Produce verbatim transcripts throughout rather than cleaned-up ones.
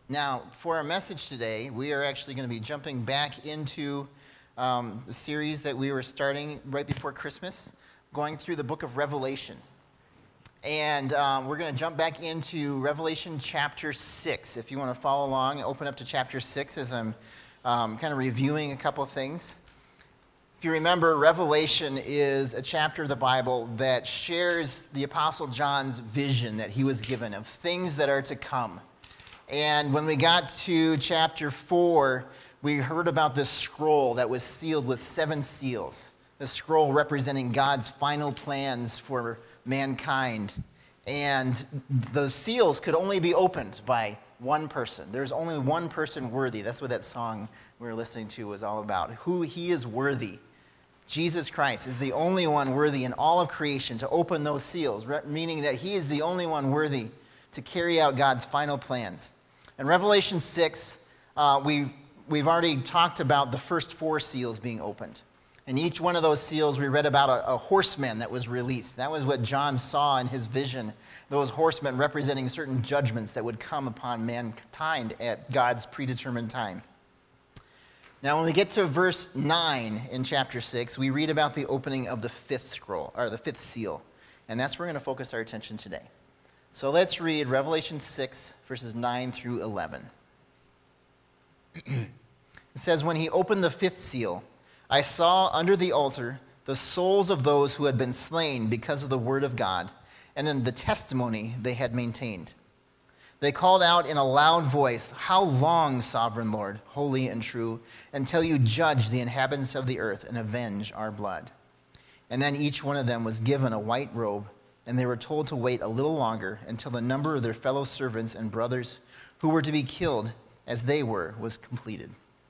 Now, for our message today, we are actually going to be jumping back into um, the series that we were starting right before Christmas, going through the book of Revelation. And um, we're going to jump back into Revelation chapter six. If you want to follow along, open up to chapter six as I'm um, kind of reviewing a couple of things. If you remember, Revelation is a chapter of the Bible that shares the Apostle John's vision that he was given of things that are to come. And when we got to chapter four, we heard about this scroll that was sealed with seven seals. The scroll representing God's final plans for mankind. And those seals could only be opened by one person. There's only one person worthy. That's what that song we were listening to was all about. Who he is worthy. Jesus Christ is the only one worthy in all of creation to open those seals, meaning that he is the only one worthy to carry out God's final plans. In Revelation six, uh, we, we've already talked about the first four seals being opened. In each one of those seals, we read about a, a horseman that was released. That was what John saw in his vision, those horsemen representing certain judgments that would come upon mankind at God's predetermined time. Now, when we get to verse nine in chapter six, we read about the opening of the fifth scroll, or the fifth seal. And that's where we're going to focus our attention today. So let's read Revelation six, verses nine through eleven. It says, "When he opened the fifth seal, I saw under the altar the souls of those who had been slain because of the word of God and in the testimony they had maintained. They called out in a loud voice, 'How long, sovereign Lord, holy and true, until you judge the inhabitants of the earth and avenge our blood?' And then each one of them was given a white robe, and they were told to wait a little longer until the number of their fellow servants and brothers who were to be killed as they were was completed."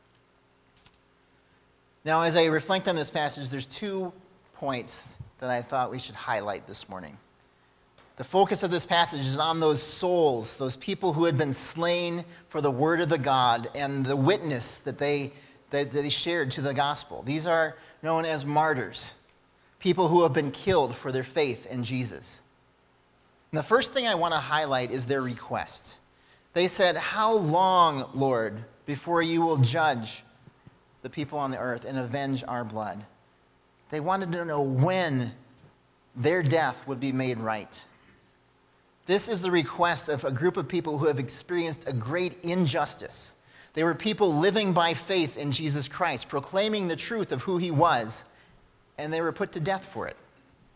Now, as I reflect on this passage, there's two points that I thought we should highlight this morning. The focus of this passage is on those souls, those people who had been slain for the word of the God and the witness that they, that they shared to the gospel. These are known as martyrs, people who have been killed for their faith in Jesus. And the first thing I want to highlight is their request. They said, "How long, Lord, before you will judge the people on the earth and avenge our blood?" They wanted to know when their death would be made right. This is the request of a group of people who have experienced a great injustice. They were people living by faith in Jesus Christ, proclaiming the truth of who he was, and they were put to death for it.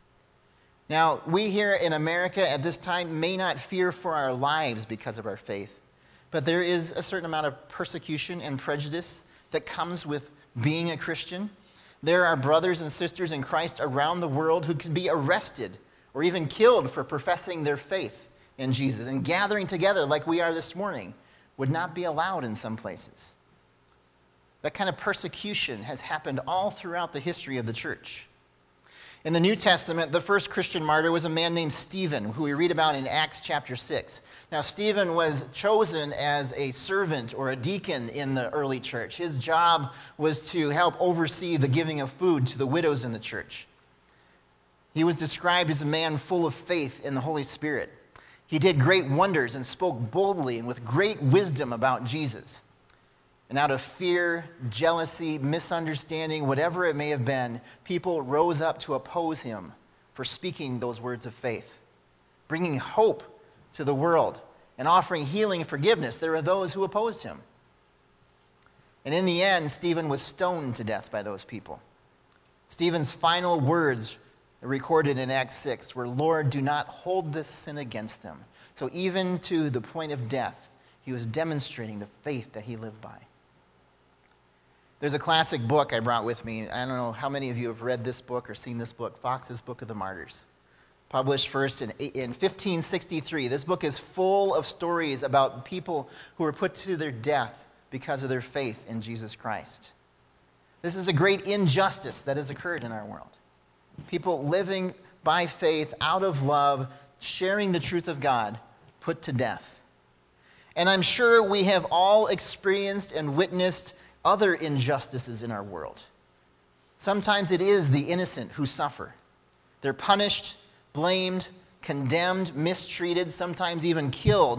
Now, we here in America at this time may not fear for our lives because of our faith, but there is a certain amount of persecution and prejudice that comes with being a Christian. There are brothers and sisters in Christ around the world who can be arrested or even killed for professing their faith in Jesus. And gathering together like we are this morning would not be allowed in some places. That kind of persecution has happened all throughout the history of the church. In the New Testament, the first Christian martyr was a man named Stephen, who we read about in Acts chapter six. Now, Stephen was chosen as a servant or a deacon in the early church. His job was to help oversee the giving of food to the widows in the church. He was described as a man full of faith in the Holy Spirit. He did great wonders and spoke boldly and with great wisdom about Jesus. And out of fear, jealousy, misunderstanding, whatever it may have been, people rose up to oppose him for speaking those words of faith, bringing hope to the world and offering healing and forgiveness. There were those who opposed him. And in the end, Stephen was stoned to death by those people. Stephen's final words recorded in Acts six were, "Lord, do not hold this sin against them." So even to the point of death, he was demonstrating the faith that he lived by. There's a classic book I brought with me. I don't know how many of you have read this book or seen this book, Fox's Book of the Martyrs. Published first in, in fifteen sixty-three. This book is full of stories about people who were put to their death because of their faith in Jesus Christ. This is a great injustice that has occurred in our world. People living by faith, out of love, sharing the truth of God, put to death. And I'm sure we have all experienced and witnessed other injustices in our world. Sometimes it is the innocent who suffer. They're punished, blamed, condemned, mistreated, sometimes even killed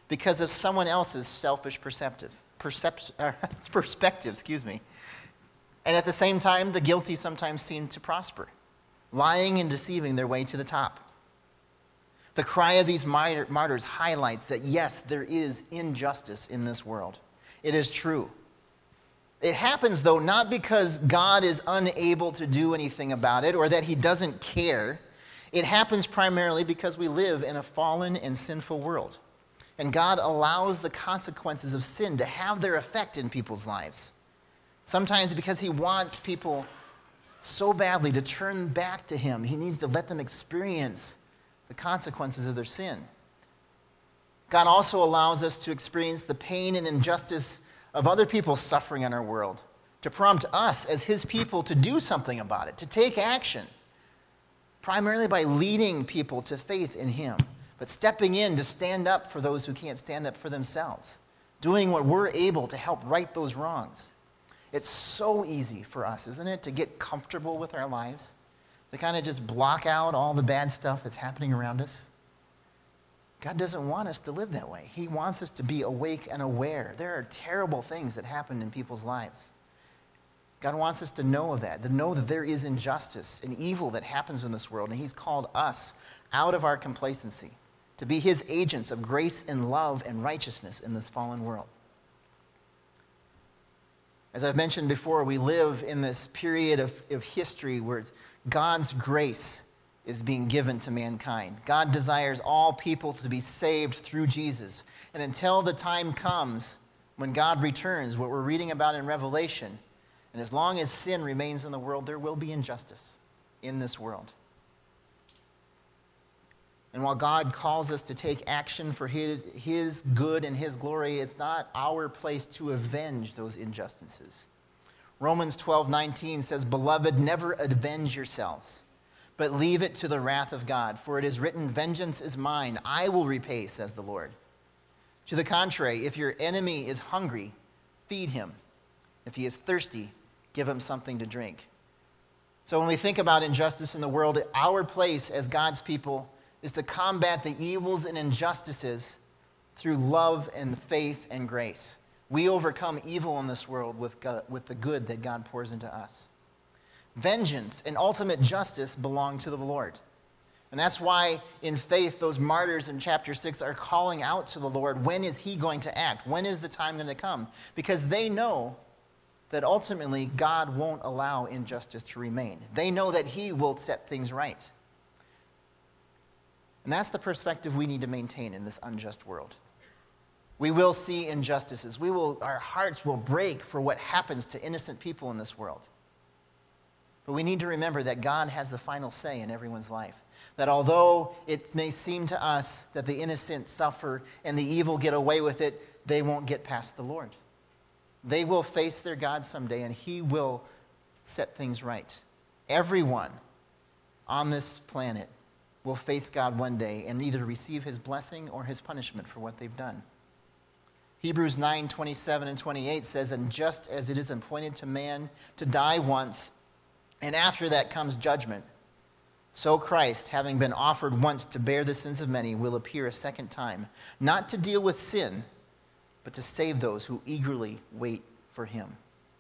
because of someone else's selfish perceptive, percep- uh, perspective, excuse me. And at the same time, the guilty sometimes seem to prosper, lying and deceiving their way to the top. The cry of these martyrs highlights that, yes, there is injustice in this world. It is true. It happens, though, not because God is unable to do anything about it or that he doesn't care. It happens primarily because we live in a fallen and sinful world. And God allows the consequences of sin to have their effect in people's lives. Sometimes because he wants people so badly to turn back to him, he needs to let them experience the consequences of their sin. God also allows us to experience the pain and injustice of other people's suffering in our world, to prompt us as his people to do something about it, to take action, primarily by leading people to faith in him, but stepping in to stand up for those who can't stand up for themselves, doing what we're able to help right those wrongs. It's so easy for us, isn't it, to get comfortable with our lives, to kind of just block out all the bad stuff that's happening around us. God doesn't want us to live that way. He wants us to be awake and aware. There are terrible things that happen in people's lives. God wants us to know that, to know that there is injustice and evil that happens in this world, and he's called us out of our complacency to be his agents of grace and love and righteousness in this fallen world. As I've mentioned before, we live in this period of, of history where God's grace is being given to mankind. God desires all people to be saved through Jesus. And until the time comes when God returns, what we're reading about in Revelation, and as long as sin remains in the world, there will be injustice in this world. And while God calls us to take action for his, his good and his glory, it's not our place to avenge those injustices. Romans twelve nineteen says, "Beloved, never avenge yourselves, but leave it to the wrath of God. For it is written, 'Vengeance is mine, I will repay,' says the Lord. To the contrary, if your enemy is hungry, feed him. If he is thirsty, give him something to drink." So when we think about injustice in the world, our place as God's people is to combat the evils and injustices through love and faith and grace. We overcome evil in this world with, God, with the good that God pours into us. Vengeance and ultimate justice belong to the Lord. And that's why in faith, those martyrs in chapter six are calling out to the Lord, when is he going to act? When is the time going to come? Because they know that ultimately God won't allow injustice to remain. They know that he will set things right. And that's the perspective we need to maintain in this unjust world. We will see injustices. We will, our hearts will break for what happens to innocent people in this world. But we need to remember that God has the final say in everyone's life. That although it may seem to us that the innocent suffer and the evil get away with it, they won't get past the Lord. They will face their God someday, and he will set things right. Everyone on this planet will face God one day and either receive his blessing or his punishment for what they've done. Hebrews nine twenty-seven and twenty-eight says, "And just as it is appointed to man to die once, and after that comes judgment, so Christ, having been offered once to bear the sins of many, will appear a second time, not to deal with sin, but to save those who eagerly wait for him."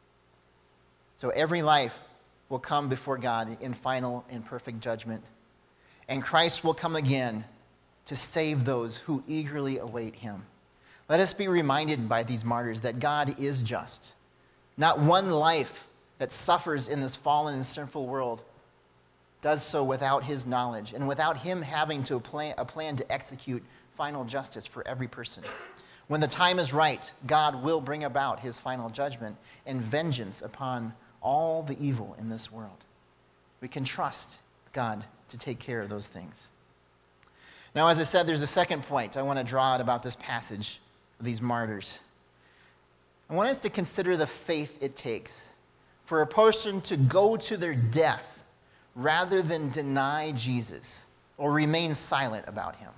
So every life will come before God in final and perfect judgment. And Christ will come again to save those who eagerly await him. Let us be reminded by these martyrs that God is just. Not one life that suffers in this fallen and sinful world does so without his knowledge and without him having to plan, a plan to execute final justice for every person. When the time is right, God will bring about his final judgment and vengeance upon all the evil in this world. We can trust God to take care of those things. Now, as I said, there's a second point I want to draw out about this passage of these martyrs. I want us to consider the faith it takes for a person to go to their death rather than deny Jesus or remain silent about him.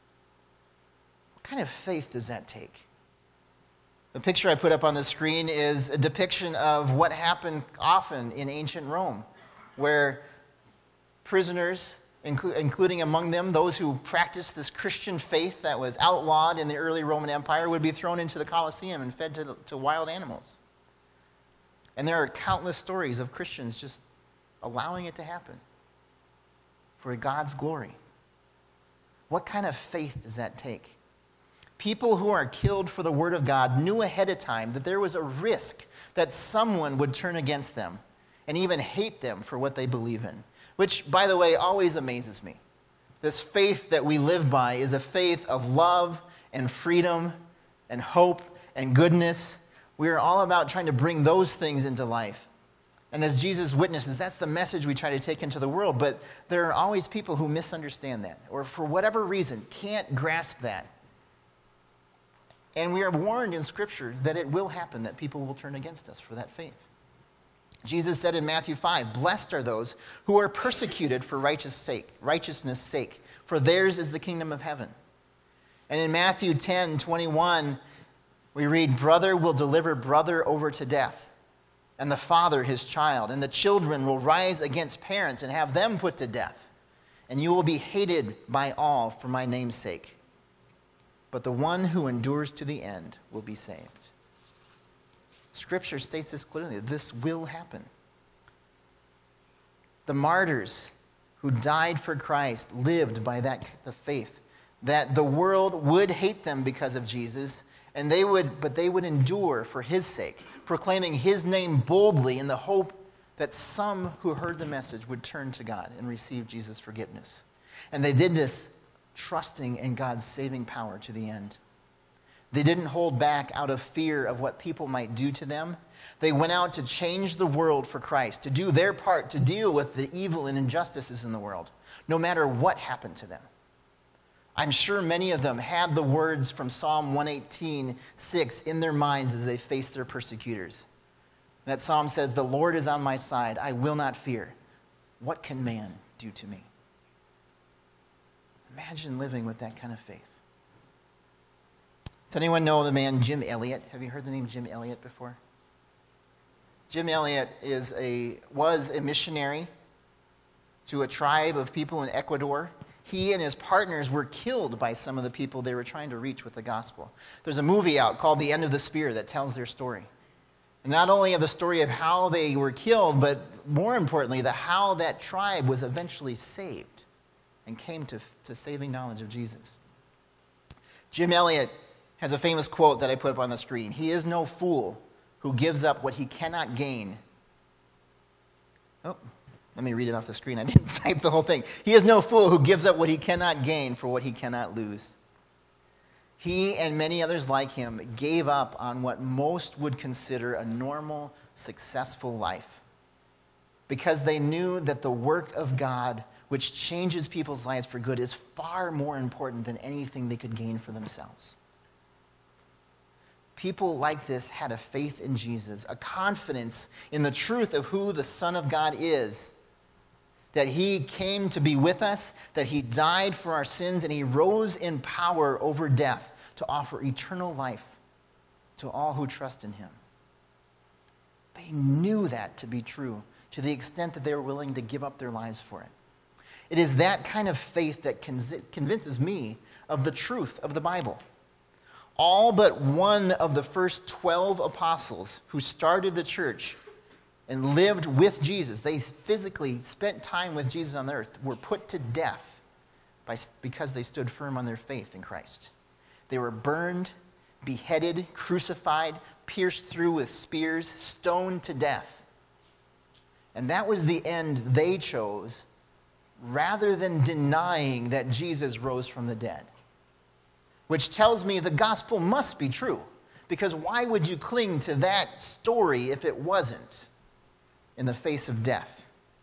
What kind of faith does that take? The picture I put up on the screen is a depiction of what happened often in ancient Rome, where prisoners inclu- including among them those who practiced this Christian faith that was outlawed in the early Roman Empire, would be thrown into the Colosseum and fed to, to wild animals. And there are countless stories of Christians just allowing it to happen for God's glory. What kind of faith does that take? People who are killed for the word of God knew ahead of time that there was a risk that someone would turn against them and even hate them for what they believe in, which, by the way, always amazes me. This faith that we live by is a faith of love and freedom and hope and goodness. We are all about trying to bring those things into life. And as Jesus witnesses, that's the message we try to take into the world, but there are always people who misunderstand that or for whatever reason can't grasp that. And we are warned in Scripture that it will happen, that people will turn against us for that faith. Jesus said in Matthew five, "Blessed are those who are persecuted for righteous sake, righteousness' sake, for theirs is the kingdom of heaven." And in Matthew ten twenty-one, we read, "Brother will deliver brother over to death, and the father his child, and the children will rise against parents and have them put to death. And you will be hated by all for my name's sake. But the one who endures to the end will be saved." Scripture states this clearly. This will happen. The martyrs who died for Christ lived by that the faith that the world would hate them because of Jesus, and they would, but they would endure for his sake, proclaiming his name boldly in the hope that some who heard the message would turn to God and receive Jesus' forgiveness. And they did this trusting in God's saving power to the end. They didn't hold back out of fear of what people might do to them. They went out to change the world for Christ, to do their part to deal with the evil and injustices in the world, no matter what happened to them. I'm sure many of them had the words from Psalm one eighteen, six in their minds as they faced their persecutors. That psalm says, "The Lord is on my side. I will not fear. What can man do to me?" Imagine living with that kind of faith. Does anyone know the man Jim Elliot? Have you heard the name Jim Elliot before? Jim Elliot is a, was a missionary to a tribe of people in Ecuador. He and his partners were killed by some of the people they were trying to reach with the gospel. There's a movie out called The End of the Spear that tells their story. And not only of the story of how they were killed, but more importantly, the how that tribe was eventually saved and came to, to saving knowledge of Jesus. Jim Elliot has a famous quote that I put up on the screen. "He is no fool who gives up what he cannot gain." Oh, let me read it off the screen. I didn't type the whole thing. "He is no fool who gives up what he cannot gain for what he cannot lose." He and many others like him gave up on what most would consider a normal, successful life because they knew that the work of God, which changes people's lives for good, is far more important than anything they could gain for themselves. People like this had a faith in Jesus, a confidence in the truth of who the Son of God is, that he came to be with us, that he died for our sins, and he rose in power over death to offer eternal life to all who trust in him. They knew that to be true to the extent that they were willing to give up their lives for it. It is that kind of faith that convinces me of the truth of the Bible. All but one of the first twelve apostles who started the church and lived with Jesus, they physically spent time with Jesus on the earth, were put to death by, because they stood firm on their faith in Christ. They were burned, beheaded, crucified, pierced through with spears, stoned to death. And that was the end they chose, rather than denying that Jesus rose from the dead. Which tells me the gospel must be true, because why would you cling to that story if it wasn't in the face of death?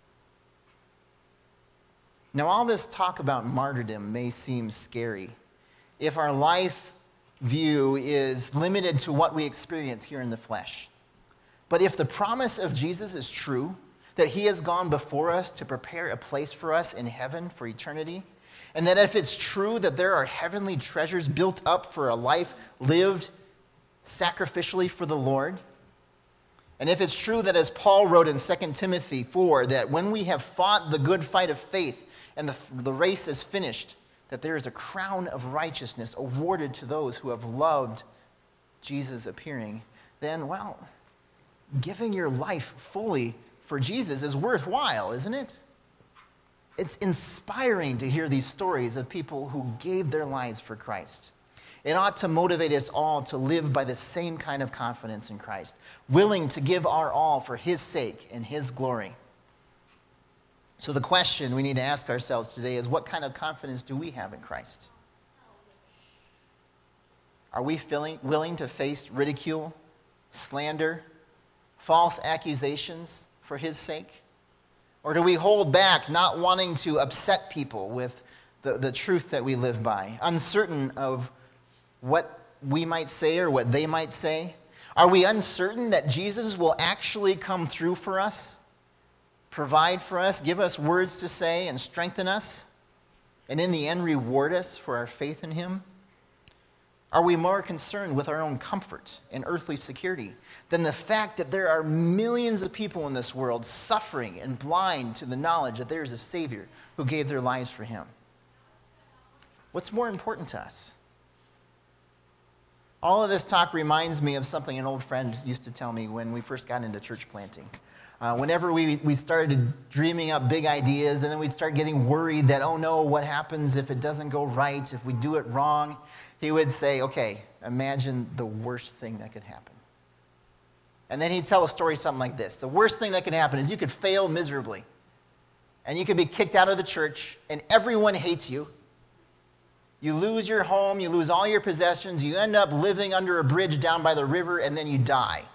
Now, all this talk about martyrdom may seem scary if our life view is limited to what we experience here in the flesh. But if the promise of Jesus is true, that he has gone before us to prepare a place for us in heaven for eternity, and that if it's true that there are heavenly treasures built up for a life lived sacrificially for the Lord, and if it's true that, as Paul wrote in Second Timothy four, that when we have fought the good fight of faith and the, the race is finished, that there is a crown of righteousness awarded to those who have loved Jesus appearing, then, well, giving your life fully for Jesus is worthwhile, isn't it? It's inspiring to hear these stories of people who gave their lives for Christ. It ought to motivate us all to live by the same kind of confidence in Christ, willing to give our all for his sake and his glory. So the question we need to ask ourselves today is, what kind of confidence do we have in Christ? Are we feeling, willing to face ridicule, slander, false accusations for his sake? Or do we hold back, not wanting to upset people with the, the truth that we live by, uncertain of what we might say or what they might say? Are we uncertain that Jesus will actually come through for us, provide for us, give us words to say, and strengthen us, and in the end reward us for our faith in him? Are we more concerned with our own comfort and earthly security than the fact that there are millions of people in this world suffering and blind to the knowledge that there is a Savior who gave their lives for him? What's more important to us? All of this talk reminds me of something an old friend used to tell me when we first got into church planting. Uh, whenever we, we started dreaming up big ideas, and then we'd start getting worried that, oh no, what happens if it doesn't go right, if we do it wrong? He would say, okay, imagine the worst thing that could happen. And then he'd tell a story something like this. The worst thing that could happen is you could fail miserably, and you could be kicked out of the church, and everyone hates you. You lose your home, you lose all your possessions, you end up living under a bridge down by the river, and then you die.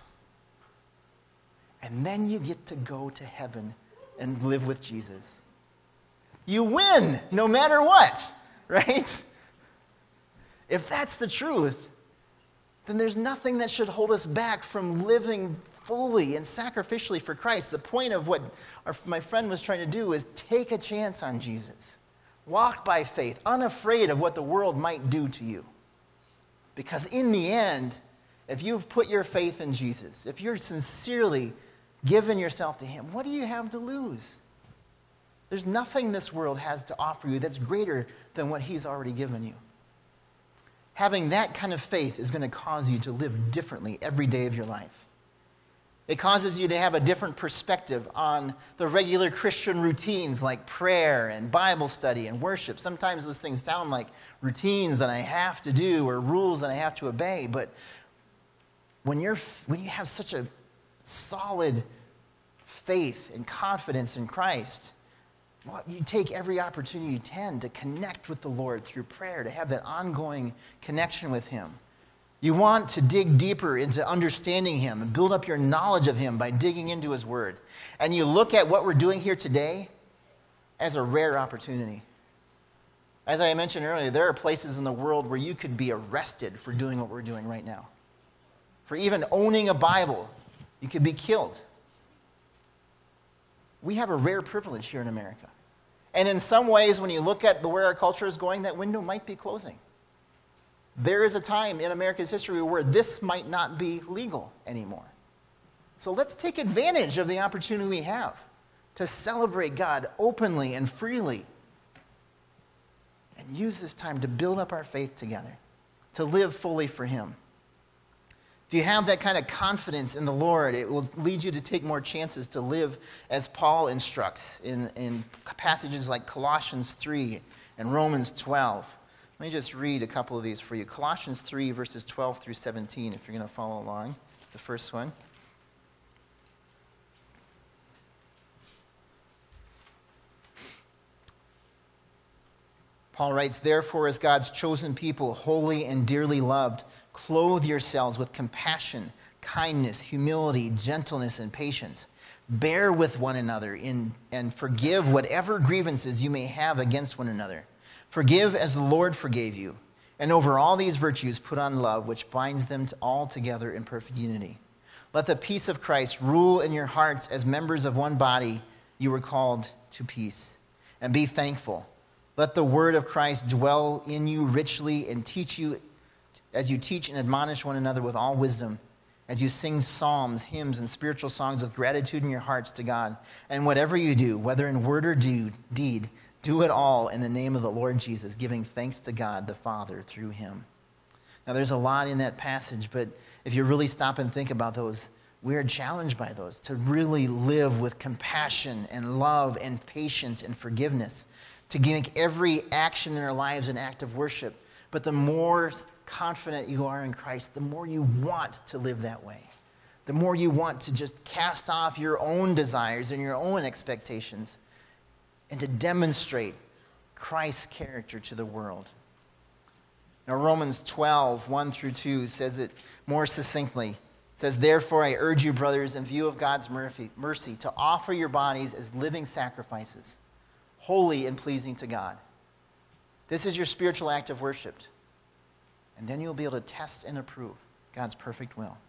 And then you get to go to heaven and live with Jesus. You win no matter what, right? If that's the truth, then there's nothing that should hold us back from living fully and sacrificially for Christ. The point of what our, my friend was trying to do is take a chance on Jesus. Walk by faith, unafraid of what the world might do to you. Because in the end, if you've put your faith in Jesus, if you're sincerely given yourself to him, what do you have to lose? There's nothing this world has to offer you that's greater than what he's already given you. Having that kind of faith is going to cause you to live differently every day of your life. It causes you to have a different perspective on the regular Christian routines like prayer and Bible study and worship. Sometimes those things sound like routines that I have to do or rules that I have to obey, but when you're when you have such a solid faith and confidence in Christ, well, you take every opportunity you can to connect with the Lord through prayer, to have that ongoing connection with him. You want to dig deeper into understanding him and build up your knowledge of him by digging into his word. And you look at what we're doing here today as a rare opportunity. As I mentioned earlier, there are places in the world where you could be arrested for doing what we're doing right now. For even owning a Bible, you could be killed. We have a rare privilege here in America. And in some ways, when you look at the, where our culture is going, that window might be closing. There is a time in America's history where this might not be legal anymore. So let's take advantage of the opportunity we have to celebrate God openly and freely and use this time to build up our faith together, to live fully for him. If you have that kind of confidence in the Lord, it will lead you to take more chances to live as Paul instructs in, in passages like Colossians three and Romans twelve. Let me just read a couple of these for you. Colossians three, verses twelve through seventeen, if you're going to follow along. It's the first one. Paul writes, "Therefore, as God's chosen people, holy and dearly loved, clothe yourselves with compassion, kindness, humility, gentleness, and patience. Bear with one another in, and forgive whatever grievances you may have against one another. Forgive as the Lord forgave you. And over all these virtues put on love, which binds them to all together in perfect unity. Let the peace of Christ rule in your hearts as members of one body. You were called to peace. And be thankful. Let the word of Christ dwell in you richly and teach you as you teach and admonish one another with all wisdom, as you sing psalms, hymns, and spiritual songs with gratitude in your hearts to God. And whatever you do, whether in word or deed, Do it all in the name of the Lord Jesus, giving thanks to God the Father through him. Now, there's a lot in that passage, but if you really stop and think about those, we are challenged by those to really live with compassion and love and patience and forgiveness, to make every action in our lives an act of worship. But the more confident you are in Christ, the more you want to live that way. The more you want to just cast off your own desires and your own expectations and to demonstrate Christ's character to the world. Now, Romans twelve, one through two says it more succinctly. It says, therefore, I urge you, brothers, in view of God's mercy, mercy, to offer your bodies as living sacrifices, holy and pleasing to God. This is your spiritual act of worship. And then you'll be able to test and approve God's perfect will.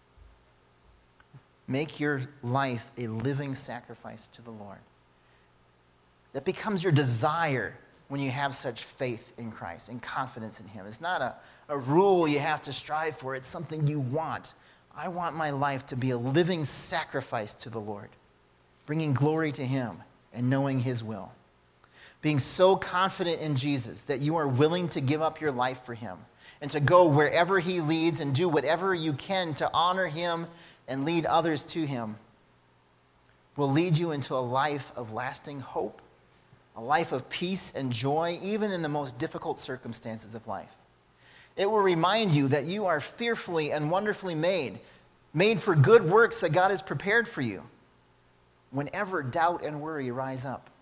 Make your life a living sacrifice to the Lord. That becomes your desire when you have such faith in Christ and confidence in him. It's not a, a rule you have to strive for. It's something you want. I want my life to be a living sacrifice to the Lord, bringing glory to him and knowing his will. Being so confident in Jesus that you are willing to give up your life for him and to go wherever he leads and do whatever you can to honor him and lead others to him will lead you into a life of lasting hope, a life of peace and joy, even in the most difficult circumstances of life. It will remind you that you are fearfully and wonderfully made, made for good works that God has prepared for you, whenever doubt and worry rise up.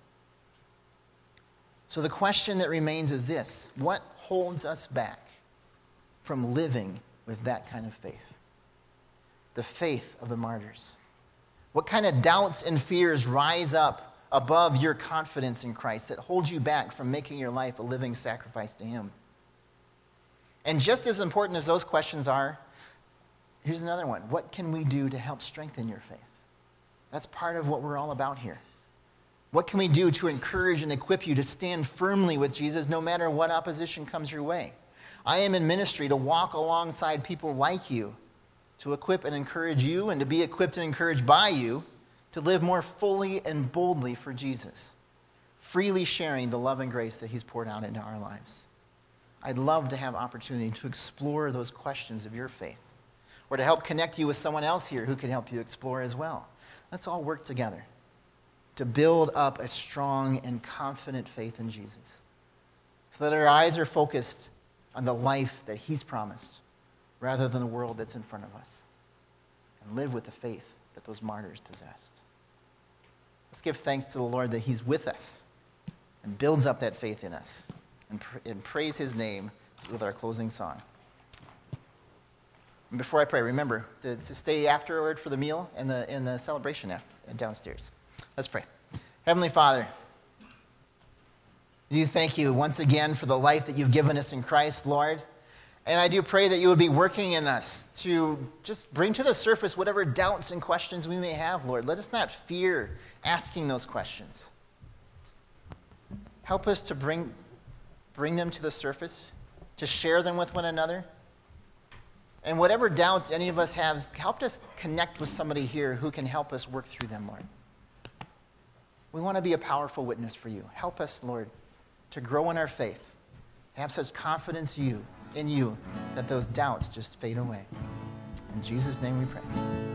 So the question that remains is this: what holds us back from living with that kind of faith? The faith of the martyrs. What kind of doubts and fears rise up above your confidence in Christ that hold you back from making your life a living sacrifice to him? And just as important as those questions are, here's another one. What can we do to help strengthen your faith? That's part of what we're all about here. What can we do to encourage and equip you to stand firmly with Jesus no matter what opposition comes your way? I am in ministry to walk alongside people like you, to equip and encourage you and to be equipped and encouraged by you to live more fully and boldly for Jesus, freely sharing the love and grace that he's poured out into our lives. I'd love to have opportunity to explore those questions of your faith, or to help connect you with someone else here who can help you explore as well. Let's all work together to build up a strong and confident faith in Jesus, so that our eyes are focused on the life that he's promised rather than the world that's in front of us, and live with the faith that those martyrs possessed. Let's give thanks to the Lord that he's with us and builds up that faith in us, and, pr- and praise his name with our closing song. And before I pray, remember to, to stay afterward for the meal and the, and the celebration after, downstairs. Let's pray. Heavenly Father, do thank you once again for the life that you've given us in Christ, Lord. And I do pray that you would be working in us to just bring to the surface whatever doubts and questions we may have, Lord. Let us not fear asking those questions. Help us to bring, bring them to the surface, to share them with one another. And whatever doubts any of us have, help us connect with somebody here who can help us work through them, Lord. We want to be a powerful witness for you. Help us, Lord, to grow in our faith, to have such confidence in you, in you that those doubts just fade away. In Jesus' name we pray.